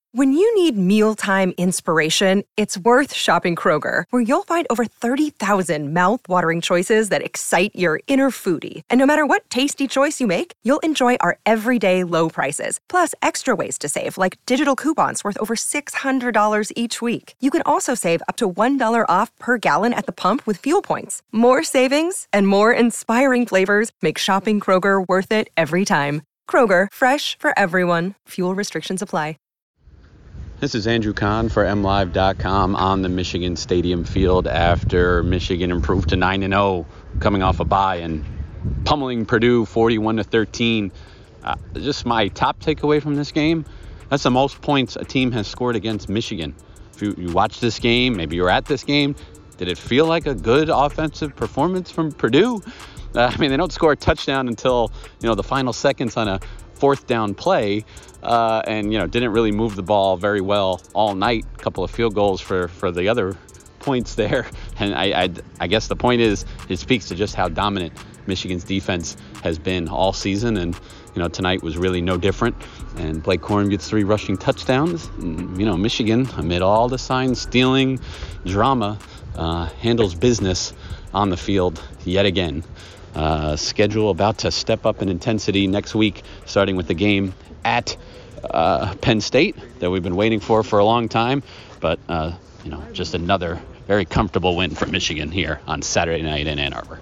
When you need mealtime inspiration, it's worth shopping Kroger, where you'll find over 30,000 mouth-watering choices that excite your inner foodie. And no matter what tasty choice you make, you'll enjoy our everyday low prices, plus extra ways to save, like digital coupons worth over $600 each week. You can also save up to $1 off per gallon at the pump with fuel points. More savings and more inspiring flavors make shopping Kroger worth it every time. Kroger, fresh for everyone. Fuel restrictions apply. This is Andrew Kahn for MLive.com on the Michigan Stadium field after Michigan improved to 9-0, coming off a bye and pummeling Purdue 41-13. Just my top takeaway from this game, that's the most points a team has scored against Michigan. If you watched this game, maybe you were at this game, did it feel like a good offensive performance from Purdue? They don't score a touchdown until, the final seconds on a fourth down play, and didn't really move the ball very well all night. A couple of field goals for the other points there, and I guess the point is it speaks to just how dominant Michigan's defense has been all season, and tonight was really no different. And Blake Corum gets 3 rushing touchdowns. And, Michigan, amid all the sign stealing drama, handles business on the field yet again. Schedule about to step up in intensity next week, starting with the game at Penn State that we've been waiting for a long time. But, just another very comfortable win for Michigan here on Saturday night in Ann Arbor.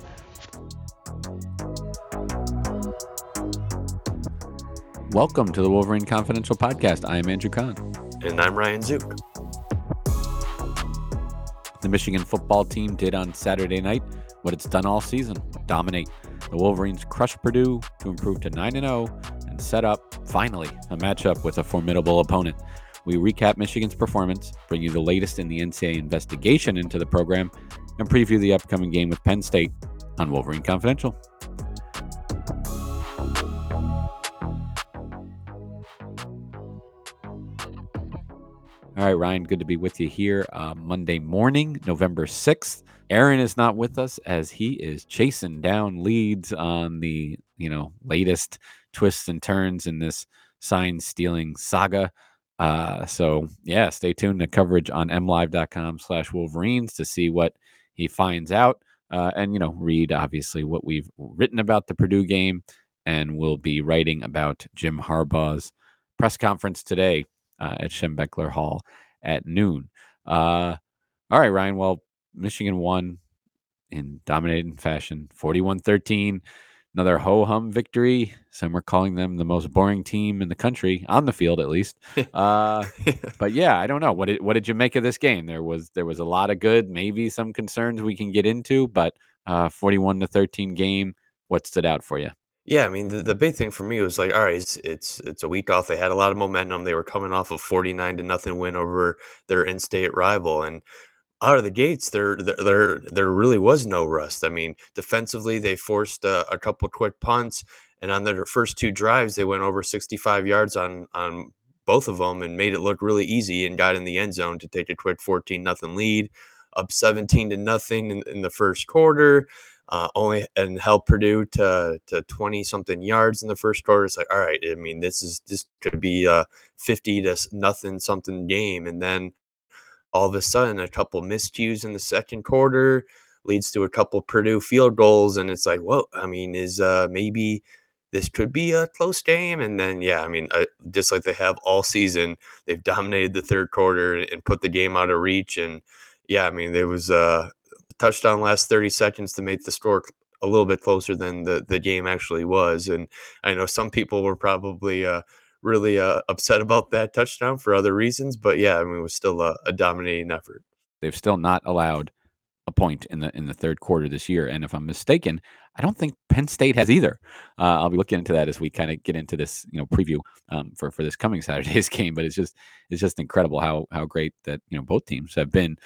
Welcome to the Wolverine Confidential Podcast. I am Andrew Kahn. And I'm Ryan Zook. The Michigan football team did on Saturday night what it's done all season: dominate. The Wolverines crushed Purdue to improve to 9-0 and set up, finally, a matchup with a formidable opponent. We recap Michigan's performance, bring you the latest in the NCAA investigation into the program, and preview the upcoming game with Penn State on Wolverine Confidential. All right, Ryan, good to be with you here Monday morning, November 6th. Aaron is not with us as he is chasing down leads on the, latest twists and turns in this sign-stealing saga. Stay tuned to coverage on mlive.com/Wolverines to see what he finds out and read, obviously, what we've written about the Purdue game, and we'll be writing about Jim Harbaugh's press conference today at Schembechler Hall at noon. All right, Ryan. Well, Michigan won in dominating fashion, 41-13. Another ho-hum victory. Some are calling them the most boring team in the country, on the field at least. But yeah, I don't know. What did you make of this game? There was a lot of good, maybe some concerns we can get into, but 41-13 game. What stood out for you? Yeah, the big thing for me was like, all right, it's a week off. They had a lot of momentum. They were coming off a 49-0 win over their in-state rival, and out of the gates, there really was no rust. Defensively, they forced a couple quick punts, and on their first 2 drives, they went over 65 yards on both of them and made it look really easy and got in the end zone to take a quick 14-0 lead, up 17-0 in the first quarter. Only and held Purdue to 20-something yards in the first quarter. It's like, all right, this could be a 50-0 something game, and then all of a sudden, a couple miscues in the second quarter leads to a couple Purdue field goals, and it's like, well, is maybe this could be a close game? And then, just like they have all season, they've dominated the third quarter and put the game out of reach. And there was a touchdown last 30 seconds to make the score a little bit closer than the game actually was. And I know some people were probably really upset about that touchdown for other reasons, but it was still a dominating effort. They've still not allowed a point in the third quarter this year, and if I'm mistaken, I don't think Penn State has either. I'll be looking into that as we kind of get into this preview for this coming Saturday's game. But it's just incredible how great that both teams have been.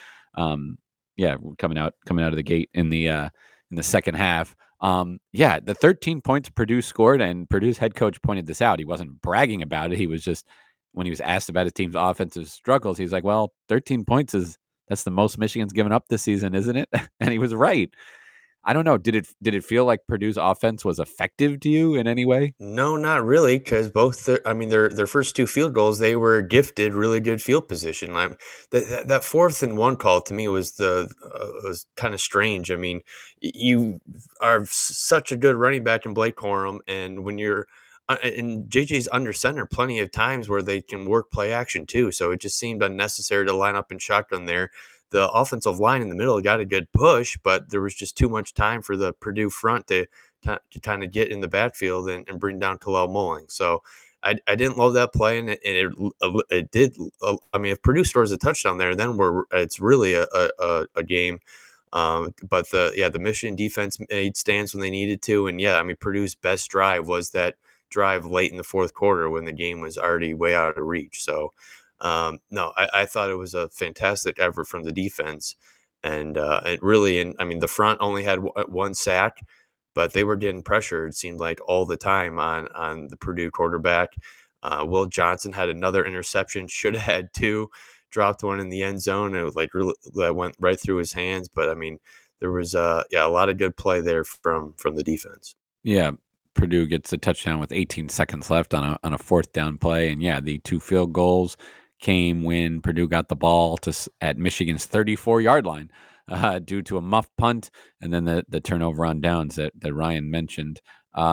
Coming out of the gate in the second half. The 13 points Purdue scored, and Purdue's head coach pointed this out. He wasn't bragging about it. He was just, when he was asked about his team's offensive struggles, he's like, well, 13 points that's the most Michigan's given up this season, isn't it? And he was right. I don't know. Did it feel like Purdue's offense was effective to you in any way? No, not really, because I mean, their first two field goals, they were gifted really good field position. That 4th and 1 call to me was kind of strange. I mean, you are such a good running back in Blake Corum, and when you're and JJ's under center plenty of times where they can work play action too. So it just seemed unnecessary to line up in shotgun there. The offensive line in the middle got a good push, but there was just too much time for the Purdue front to kind of get in the backfield and bring down Kalel Moling. So I didn't love that play, and it did. I mean, if Purdue scores a touchdown there, then it's really a game. But the Michigan defense made stands when they needed to, and I mean, Purdue's best drive was that drive late in the fourth quarter when the game was already way out of reach. So no, I thought it was a fantastic effort from the defense, and it really, and I mean, the front only had one sack, but they were getting pressure. It seemed like all the time on the Purdue quarterback. Will Johnson had another interception, should have had two, dropped one in the end zone. And it was like really, that went right through his hands. But I mean, there was a lot of good play there from the defense. Yeah, Purdue gets a touchdown with 18 seconds left on a fourth down play, and the two field goals came when Purdue got the ball at Michigan's 34-yard line due to a muff punt, and then the turnover on downs that Ryan mentioned.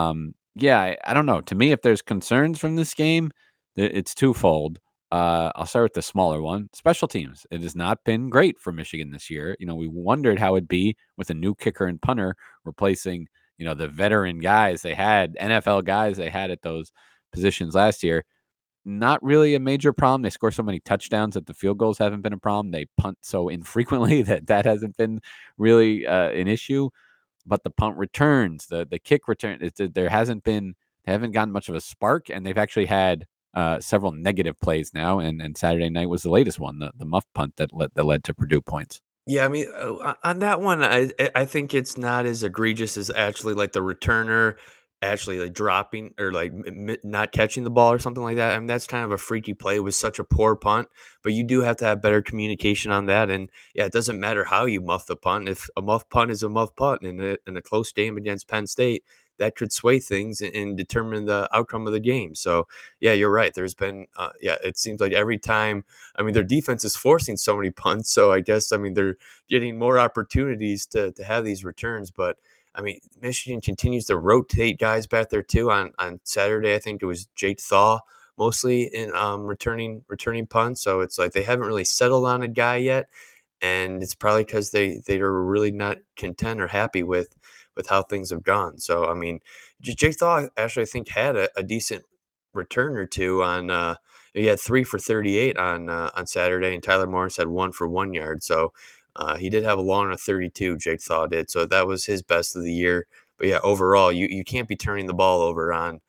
I don't know. To me, if there's concerns from this game, it's twofold. I'll start with the smaller one. Special teams. It has not been great for Michigan this year. We wondered how it'd be with a new kicker and punter replacing the veteran guys they had, NFL guys they had at those positions last year. Not really a major problem. They score so many touchdowns that the field goals haven't been a problem. They punt so infrequently that hasn't been really an issue. But the punt returns, the kick return, they haven't gotten much of a spark, and they've actually had several negative plays now. And Saturday night was the latest one, the muff punt that led to Purdue points. Yeah, I mean, on that one, I think it's not as egregious as actually like the returner actually like dropping or like not catching the ball or something like that. I mean, that's kind of a freaky play. It was such a poor punt, but you do have to have better communication on that. And it doesn't matter how you muff the punt. If a muff punt is a muff punt in a close game against Penn State, that could sway things and determine the outcome of the game. So you're right. There's been it seems like every time. I mean, their defense is forcing so many punts, so I guess I mean they're getting more opportunities to have these returns. But I mean, Michigan continues to rotate guys back there too. On Saturday, I think it was Jake Thaw mostly in returning punts. So it's like they haven't really settled on a guy yet, and it's probably because they are really not content or happy with how things have gone. So I mean, Jake Thaw actually I think had a decent return or two on. He had 3 for 38 on Saturday, and Tyler Morris had 1 for 1 yard. So he did have a long of 32. Jake Thaw did, so that was his best of the year. But overall, you can't be turning the ball over on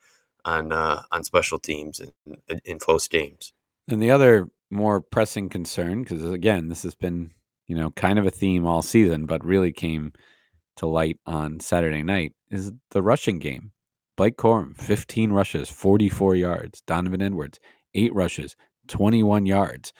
special teams in close games. And the other more pressing concern, because again, this has been kind of a theme all season, but really came to light on Saturday night, is the rushing game. Blake Corum, 15 rushes, 44 yards. Donovan Edwards, 8 rushes, 21 yards.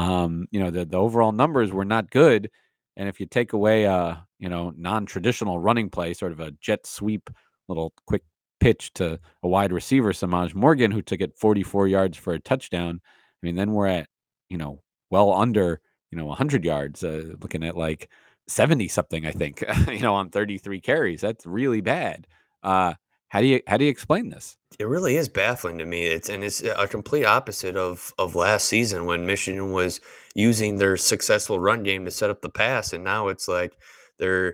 The overall numbers were not good. And if you take away a, non-traditional running play, sort of a jet sweep, little quick pitch to a wide receiver, Samaj Morgan, who took it 44 yards for a touchdown. I mean, then we're at, well under, 100 yards, looking at like 70 something, I think, on 33 carries. That's really bad. How do you explain this? It really is baffling to me. It's a complete opposite of last season when Michigan was using their successful run game to set up the pass, and now it's like they're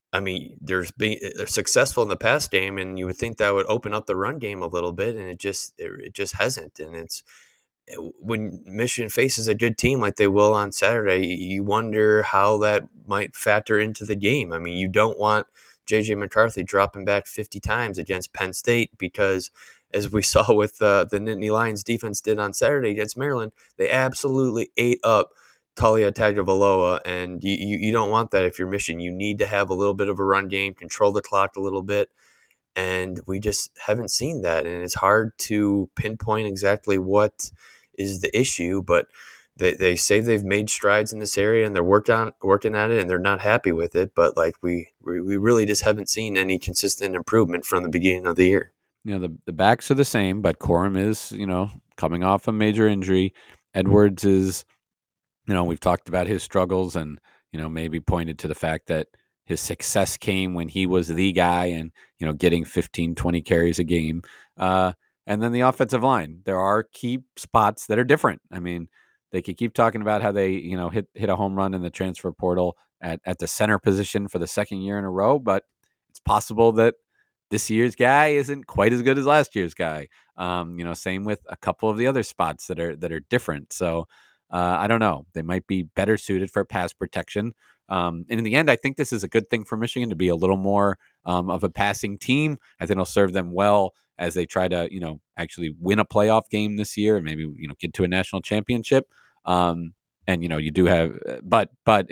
successful in the pass game, and you would think that would open up the run game a little bit, and it just hasn't. And it's when Michigan faces a good team like they will on Saturday, you wonder how that might factor into the game. I mean, you don't want JJ McCarthy dropping back 50 times against Penn State because, as we saw with the Nittany Lions defense did on Saturday against Maryland, they absolutely ate up Talia Tagovailoa, and you don't want that if you're Michigan. You need to have a little bit of a run game, control the clock a little bit, and we just haven't seen that, and it's hard to pinpoint exactly what is the issue, but they say they've made strides in this area and they're working at it and they're not happy with it. But like we really just haven't seen any consistent improvement from the beginning of the year. The backs are the same, but Corum is, coming off a major injury. Edwards is, we've talked about his struggles and, maybe pointed to the fact that his success came when he was the guy and, getting 15, 20 carries a game. And then the offensive line, there are key spots that are different. I mean, they could keep talking about how they, hit a home run in the transfer portal at the center position for the second year in a row, but it's possible that this year's guy isn't quite as good as last year's guy. Same with a couple of the other spots that are different. So I don't know. They might be better suited for pass protection. And in the end, I think this is a good thing for Michigan to be a little more of a passing team. I think it'll serve them well as they try to, actually win a playoff game this year and maybe, get to a national championship. And, you do have, but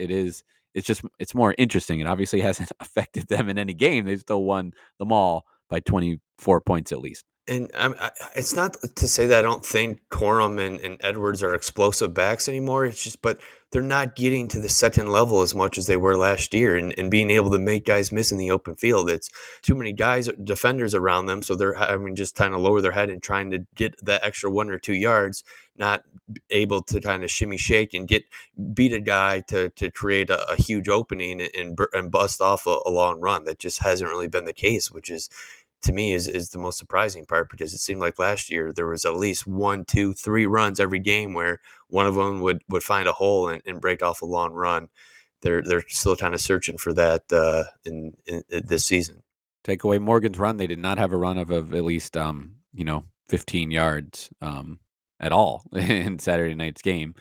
it's more interesting. It obviously hasn't affected them in any game. They've still won them all by 24 points at least. And it's not to say that I don't think Corum and Edwards are explosive backs anymore. It's just, but they're not getting to the second level as much as they were last year and being able to make guys miss in the open field. It's too many defenders around them. So they're just trying to lower their head and trying to get that extra 1 or 2 yards, not able to kind of shimmy shake and beat a guy to create a huge opening and bust off a long run. That just hasn't really been the case, which is, to me, is the most surprising part, because it seemed like last year there was at least 1, 2, 3 runs every game where one of them would find a hole and break off a long run. They're still kind of searching for that in this season. Take away Morgan's run, they did not have a run of at least 15 yards at all in Saturday night's game.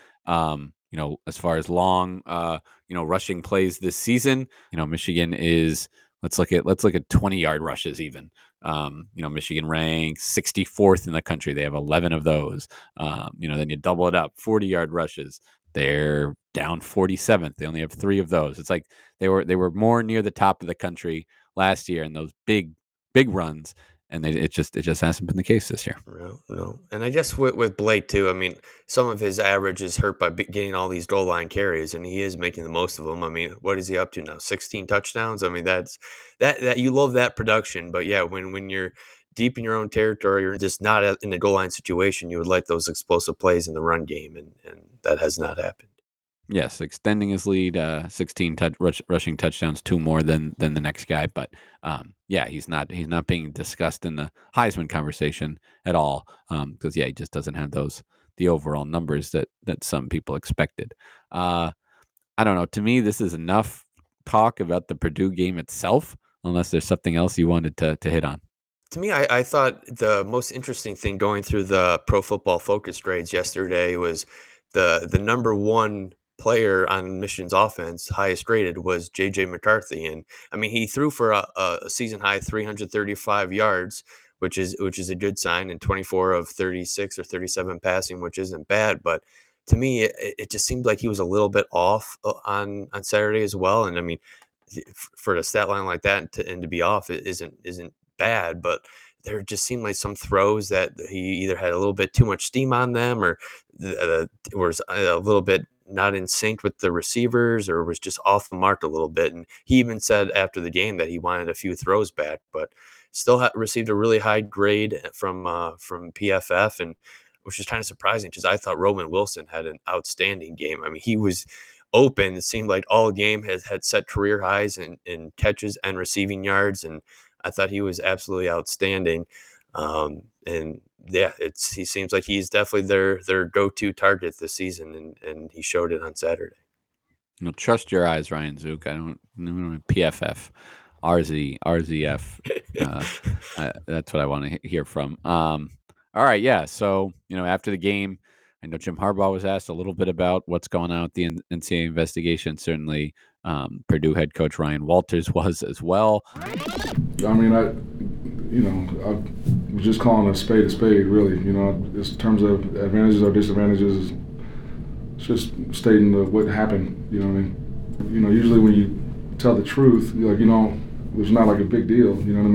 As far as long rushing plays this season, Michigan is, let's look at 20-yard rushes even. Michigan ranks 64th in the country. They have 11 of those. Then you double it up, 40-yard rushes. They're down 47th. They only have 3 of those. It's like they were more near the top of the country last year in those big runs, and it just hasn't been the case this year. No. And I guess with Blake too, I mean, some of his average is hurt by getting all these goal line carries, and he is making the most of them. I mean, what is he up to now? 16 touchdowns. I mean, that's that you love that production, but yeah, when you're deep in your own territory, you're just not in the goal line situation, you would like those explosive plays in the run game, and that has not happened. Yes, extending his lead, 16 rushing touchdowns, 2 more than the next guy. But he's not being discussed in the Heisman conversation at all, because he just doesn't have the overall numbers that some people expected. I don't know. To me, this is enough talk about the Purdue game itself, unless there's something else you wanted to hit on. To me, I thought the most interesting thing going through the Pro Football Focus grades yesterday was the number 1 player on Michigan's offense, highest graded, was J.J. McCarthy. And I mean, he threw for a season high 335 yards, which is a good sign, and 24 of 36 or 37 passing, which isn't bad. But to me, it just seemed like he was a little bit off on Saturday as well. And I mean, for a stat line like that and to be off, it isn't bad, but there just seemed like some throws that he either had a little bit too much steam on them, or was a little bit not in sync with the receivers, or was just off the mark a little bit. And he even said after the game that he wanted a few throws back, but still received a really high grade from PFF, and which is kind of surprising because I thought Roman Wilson had an outstanding game. I mean, he was open. It seemed like all game had set career highs in catches and receiving yards, and I thought he was absolutely outstanding. And yeah, he seems like he's definitely their go-to target this season, and he showed it on Saturday. Trust your eyes, Ryan Zook. I don't PFF, RZF. That's what I want to hear from. All right, yeah. So after the game, I know Jim Harbaugh was asked a little bit about what's going on with the NCAA investigation. Certainly, Purdue head coach Ryan Walters was as well. I mean, I was just calling a spade, really. In terms of advantages or disadvantages, it's just stating what happened. You know what I mean? Usually when you tell the truth, it's not like a big deal. You know what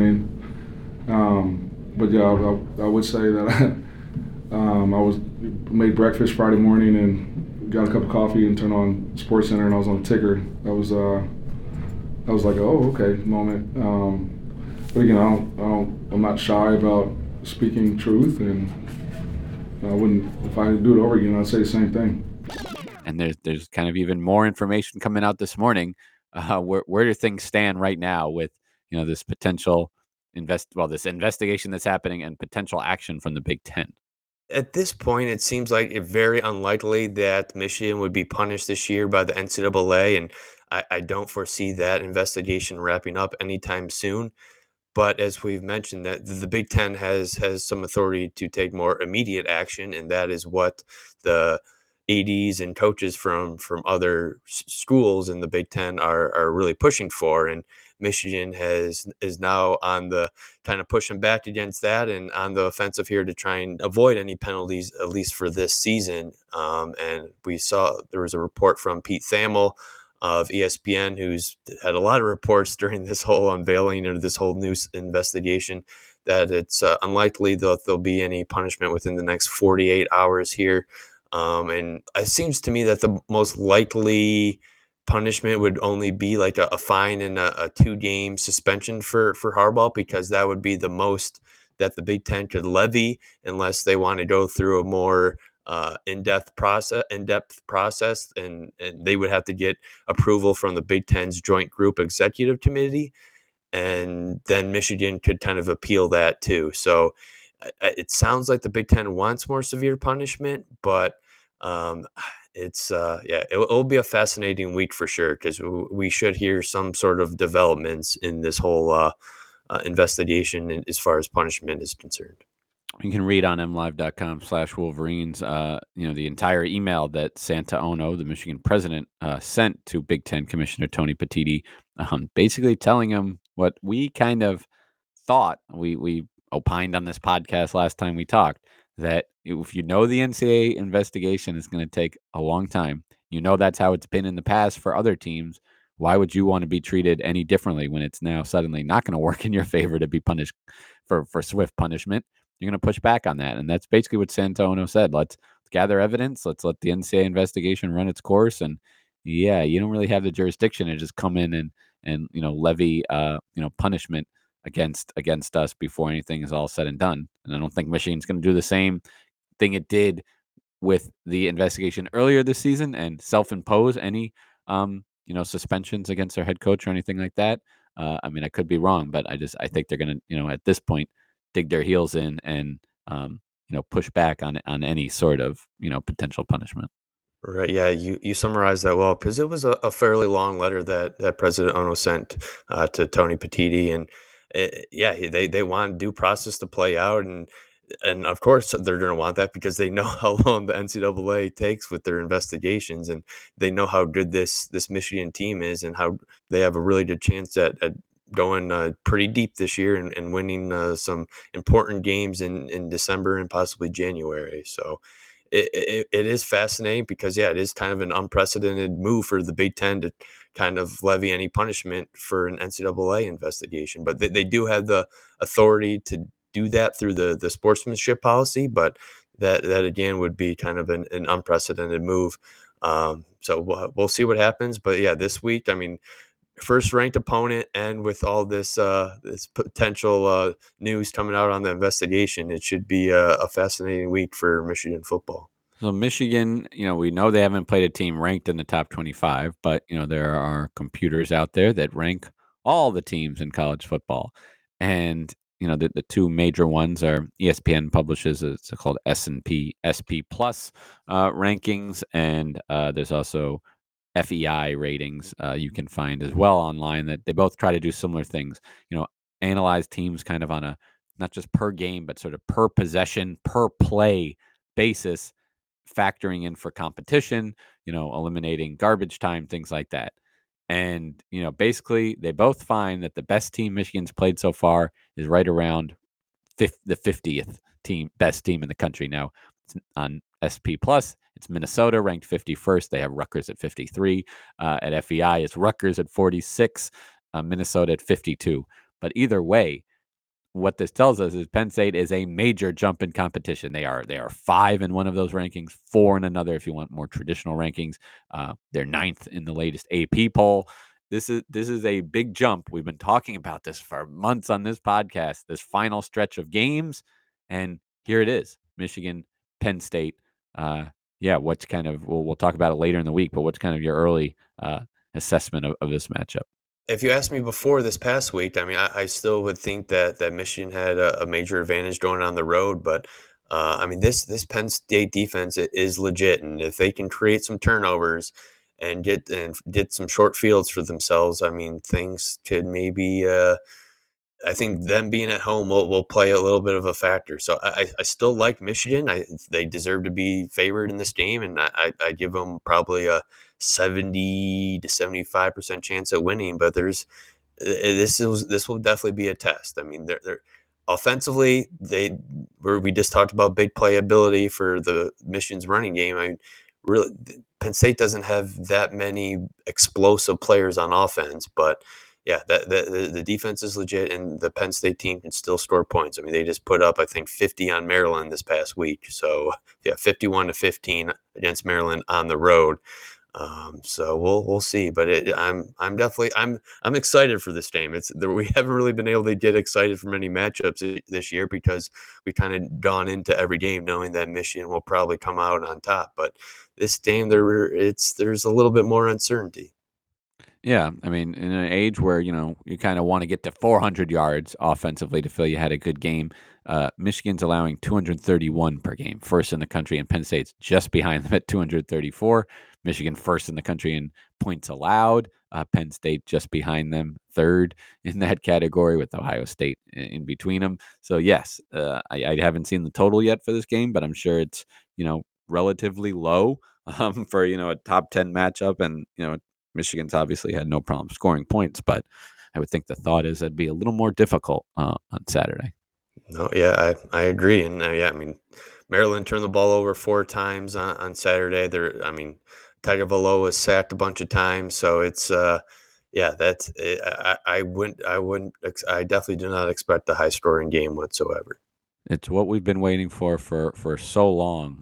I mean? But yeah, I would say that I made breakfast Friday morning and got a cup of coffee and turned on SportsCenter, and I was on the ticker. That was like, oh, okay, moment. But again, I'm not shy about speaking truth, and I wouldn't, if I could do it over again, I'd say the same thing. And there's kind of even more information coming out this morning. Where do things stand right now with this potential this investigation that's happening and potential action from the Big Ten? At this point, it seems like it's very unlikely that Michigan would be punished this year by the NCAA, and I don't foresee that investigation wrapping up anytime soon. But as we've mentioned, that the Big Ten has some authority to take more immediate action, and that is what the ADs and coaches from other schools in the Big Ten are really pushing for. And Michigan is now on the kind of pushing back against that and on the offensive here to try and avoid any penalties, at least for this season. And we saw there was a report from Pete Thamel of ESPN, who's had a lot of reports during this whole unveiling or this whole news investigation, that it's unlikely that there'll be any punishment within the next 48 hours here. And it seems to me that the most likely punishment would only be like a fine and a 2-game suspension for Harbaugh, because that would be the most that the Big Ten could levy unless they want to go through a more in-depth process, and they would have to get approval from the Big Ten's Joint Group Executive Committee, and then Michigan could kind of appeal that too. So it sounds like the Big Ten wants more severe punishment, but it'll be a fascinating week for sure, because we should hear some sort of developments in this whole investigation as far as punishment is concerned. You can read on mlive.com/Wolverines, the entire email that Santa Ono, the Michigan president, sent to Big Ten Commissioner Tony Petitti, basically telling him what we kind of thought. We opined on this podcast last time we talked, that if the NCAA investigation is going to take a long time, that's how it's been in the past for other teams. Why would you want to be treated any differently when it's now suddenly not going to work in your favor to be punished for swift punishment? You're going to push back on that. And that's basically what Santa Ono said. Let's gather evidence. Let's let the NCAA investigation run its course. And yeah, you don't really have the jurisdiction to just come in and levy punishment against us before anything is all said and done. And I don't think Michigan's going to do the same thing it did with the investigation earlier this season and self-impose any suspensions against their head coach or anything like that. I could be wrong, but I think they're going to at this point dig their heels in and push back on any sort of potential punishment. Right. Yeah, you summarized that well, because it was a fairly long letter that President Ono sent to Tony Petitti, and they want due process to play out, and of course they're going to want that because they know how long the NCAA takes with their investigations, and they know how good this Michigan team is, and how they have a really good chance at going pretty deep this year and winning some important games in December and possibly January. So it is fascinating because, it is kind of an unprecedented move for the Big Ten to kind of levy any punishment for an NCAA investigation. But they do have the authority to do that through the sportsmanship policy, but that again would be kind of an unprecedented move. So we'll see what happens. But yeah, this week, first ranked opponent, and with all this this potential news coming out on the investigation, it should be a fascinating week for Michigan football. So Michigan, we know they haven't played a team ranked in the top 25, but there are computers out there that rank all the teams in college football. And the two major ones are ESPN publishes it's called S&P SP Plus rankings, and there's also FEI ratings you can find as well online, that they both try to do similar things, analyze teams kind of on a not just per game, but sort of per possession, per play basis, factoring in for competition, eliminating garbage time, things like that. And, basically they both find that the best team Michigan's played so far is right around the 50th best team in the country. Now, on SP Plus, it's Minnesota ranked 51st. They have Rutgers at 53. At FEI, it's Rutgers at 46, Minnesota at 52. But either way, what this tells us is Penn State is a major jump in competition. They are 5 in one of those rankings, 4 in another if you want more traditional rankings. They're 9th in the latest AP poll. This is a big jump. We've been talking about this for months on this podcast, this final stretch of games, and here it is. Michigan, Penn State. What's kind of we'll talk about it later in the week, but what's kind of your early assessment of this matchup? If you asked me before this past week, I mean, I still would think that Michigan had a major advantage going on the road, but I mean, this Penn State defense is legit, and if they can create some turnovers and get some short fields for themselves, I mean, things could maybe. I think them being at home will play a little bit of a factor. So I still like Michigan. They deserve to be favored in this game, and I give them probably a 70 to 75% chance at winning. But this will definitely be a test. I mean, they're offensively we just talked about big playability for the Michigan's running game. I mean, really, Penn State doesn't have that many explosive players on offense, but yeah, the defense is legit, and the Penn State team can still score points. I mean, they just put up, I think, 50 on Maryland this past week. So yeah, 51-15 against Maryland on the road. So we'll see, but I'm excited for this game. We haven't really been able to get excited for many matchups this year because we kind of gone into every game knowing that Michigan will probably come out on top. But this game, there's a little bit more uncertainty. Yeah, I mean, in an age where, you kind of want to get to 400 yards offensively to feel you had a good game, Michigan's allowing 231 per game, first in the country, and Penn State's just behind them at 234. Michigan first in the country in points allowed. Penn State just behind them, third in that category with Ohio State in between them. So, yes, I haven't seen the total yet for this game, but I'm sure it's, relatively low for, a top 10 matchup. And, Michigan's obviously had no problem scoring points, but I would think the thought is it'd be a little more difficult on Saturday. No, yeah, I agree, and yeah, I mean, Maryland turned the ball over 4 times on Saturday. I mean, Tagovailoa was sacked a bunch of times, so it's yeah, that's I definitely do not expect a high scoring game whatsoever. It's what we've been waiting for so long.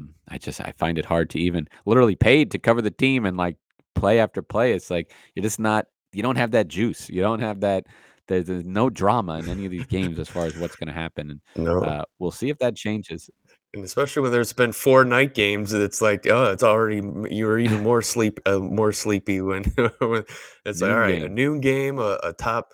I find it hard to even literally paid to cover the team and like play after play. It's like you don't have that juice. You don't have that. There's no drama in any of these games as far as what's going to happen. And No. we'll see if that changes. And especially when there's been 4 night games, it's like, oh, it's already you were even more more sleepy when, when it's like, all Noon right, a game. noon game, a top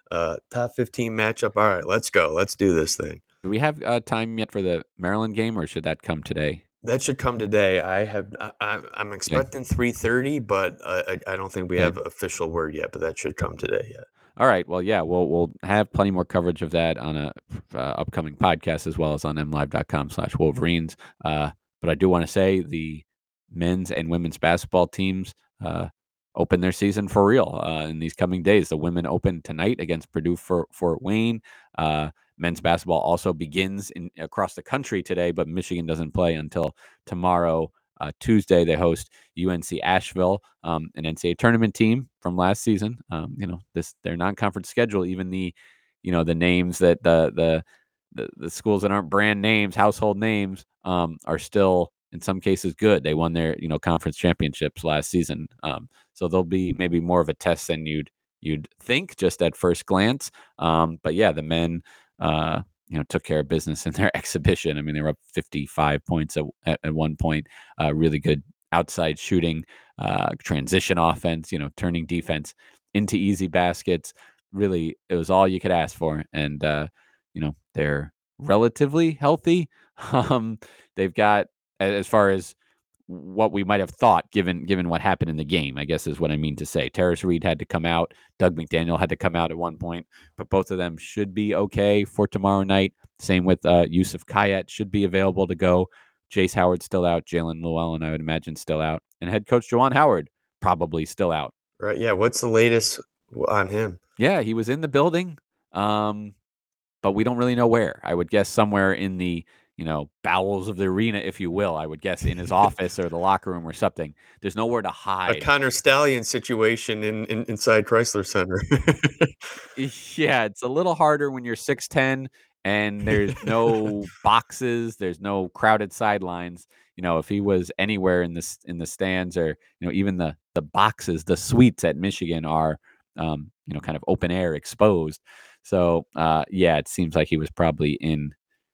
15 matchup. All right, let's go, let's do this thing. Do we have time yet for the Maryland game, or should that come today? That should come today. I'm Okay. expecting 3:30, but I don't think we Okay. have official word yet. But that should come today. Yeah. All right. Well, yeah, we'll have plenty more coverage of that on a upcoming podcast as well as on mlive.com/Wolverines. But I do want to say the men's and women's basketball teams open their season for real in these coming days. The women open tonight against Purdue for Fort Wayne. Men's basketball also begins across the country today, but Michigan doesn't play until tomorrow. Tuesday, they host UNC Asheville, an NCAA tournament team from last season. Their non-conference schedule, even the names that the schools that aren't brand names, household names, are still in some cases good. They won their conference championships last season, so they'll be maybe more of a test than you'd think just at first glance. But yeah, the men. Took care of business in their exhibition. I mean, they were up 55 points at one point. Really good outside shooting, transition offense, turning defense into easy baskets. Really, it was all you could ask for. And, they're relatively healthy. They've got, as far as what we might have thought given what happened in the game, I guess is what I mean to say. Terrace Reed had to come out. Doug McDaniel had to come out at one point, but both of them should be okay for tomorrow night. Same with Yusuf Kayet should be available to go. Jace Howard still out. Jalen Llewellyn, I would imagine, still out. And head coach Juwan Howard probably still out. Right. Yeah. What's the latest on him? Yeah, he was in the building, but we don't really know where. I would guess somewhere in the bowels of the arena, if you will, I would guess, in his office or the locker room or something. There's nowhere to A hide. Connor Stallion situation inside Chrysler Center. Yeah, it's a little harder when you're 6'10" and there's no boxes, there's no crowded sidelines. If he was anywhere in the stands, or even the boxes, the suites at Michigan are kind of open air, exposed. So yeah, it seems like he was probably in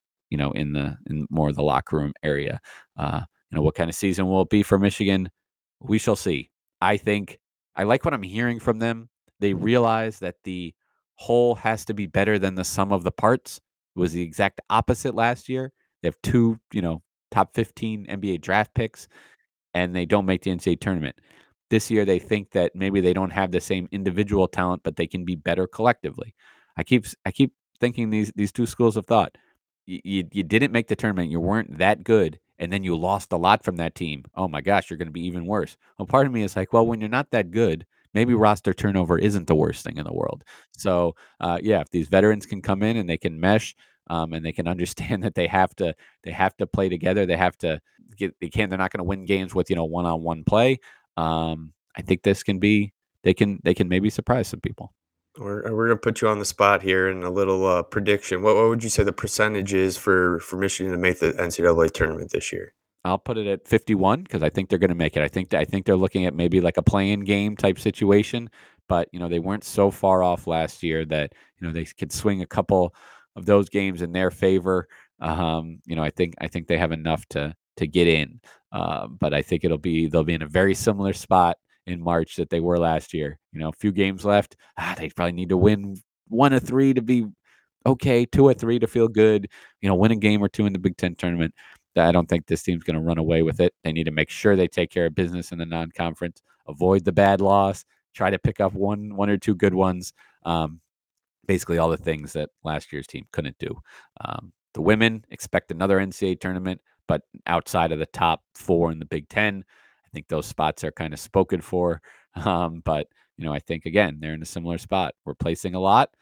more of the locker room area. What kind of season will it be for Michigan? We shall see. I think I like what I'm hearing from them. They realize that the whole has to be better than the sum of the parts. It was the exact opposite last year. They have two, top 15 NBA draft picks, and they don't make the NCAA tournament. This year, they think that maybe they don't have the same individual talent, but they can be better collectively. I keep thinking these two schools of thought. You didn't make the tournament. You weren't that good, and then you lost a lot from that team. Oh my gosh, you're going to be even worse. Well, part of me is like, well, when you're not that good, maybe roster turnover isn't the worst thing in the world. So, yeah, if these veterans can come in and they can mesh, and they can understand that they have to play together. They're not going to win games with one-on-one play. I think they can maybe surprise some people. We're going to put you on the spot here in a little prediction. What would you say the percentage is for Michigan to make the NCAA tournament this year? I'll put it at 51 because I think they're going to make it. I think they're looking at maybe like a play-in game type situation, but they weren't so far off last year that they could swing a couple of those games in their favor. I think they have enough to get in, but I think they'll be in a very similar spot in March that they were last year. A few games left. They probably need to win 1 or 3 to be okay, 2 or 3 to feel good. Win a game or 2 in the Big Ten tournament. I don't think this team's going to run away with it. They need to make sure they take care of business in the non-conference, avoid the bad loss, try to pick up one or 2 good ones. Basically all the things that last year's team couldn't do. The women expect another NCAA tournament, but outside of the top 4 in the Big Ten. I think those spots are kind of spoken for. But I think again they're in a similar spot, replacing a lot.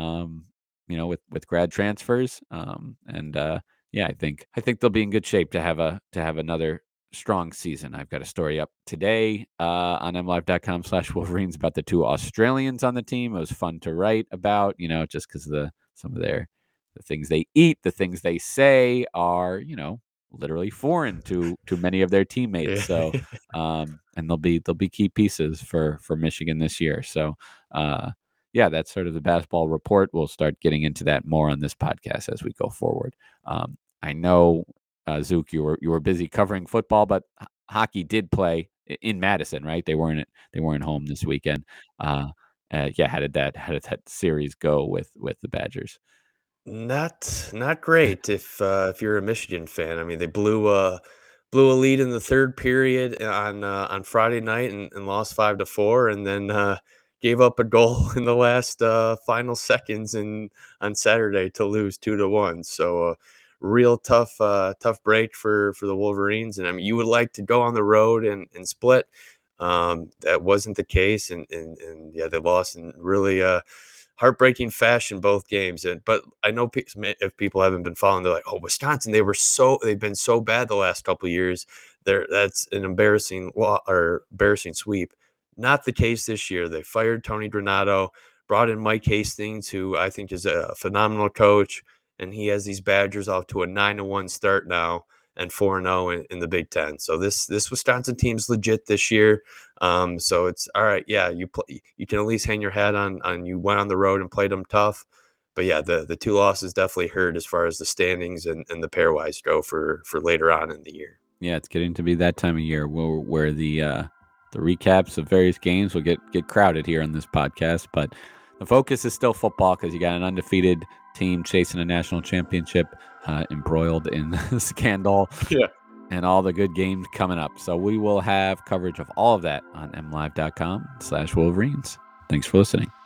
With grad transfers. Yeah, I think they'll be in good shape to have another strong season. I've got a story up today on mlive.com/Wolverines about the 2 Australians on the team. It was fun to write about, just because of some of the things they eat, the things they say are, literally foreign to many of their teammates. So, and they'll be key pieces for Michigan this year. So, yeah, that's sort of the basketball report. We'll start getting into that more on this podcast as we go forward. I know, Zook, you were busy covering football, but hockey did play in Madison, right? They weren't home this weekend. Yeah, how did that series go with the Badgers? Not great if you're a Michigan fan. I mean, they blew a lead in the third period on Friday night and lost 5-4, and then gave up a goal in the last final seconds on Saturday to lose 2-1. So real tough break for the Wolverines. And I mean, you would like to go on the road and split. That wasn't the case, and yeah, they lost in really heartbreaking fashion both games. But I know if people haven't been following, they're like, oh, Wisconsin, they've been so bad the last couple of years. That's an embarrassing sweep. Not the case this year. They fired Tony Granato, brought in Mike Hastings, who I think is a phenomenal coach, and he has these Badgers off to a 9-1 start now and 4-0 in the Big Ten. So this Wisconsin team's legit this year. So it's all right. Yeah, you can at least hang your hat on you went on the road and played them tough. But yeah, the 2 losses definitely hurt as far as the standings and the pairwise go for later on in the year. Yeah, it's getting to be that time of year where the recaps of various games will get crowded here on this podcast, but the focus is still football because you got an undefeated team chasing a national championship, embroiled in scandal, and all the good games coming up. So we will have coverage of all of that on mlive.com/Wolverines. Thanks for listening.